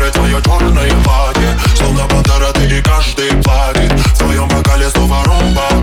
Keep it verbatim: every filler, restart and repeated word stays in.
море твое черное платье. Словно пантера ты и каждый платит. В твоем бокале снова румба.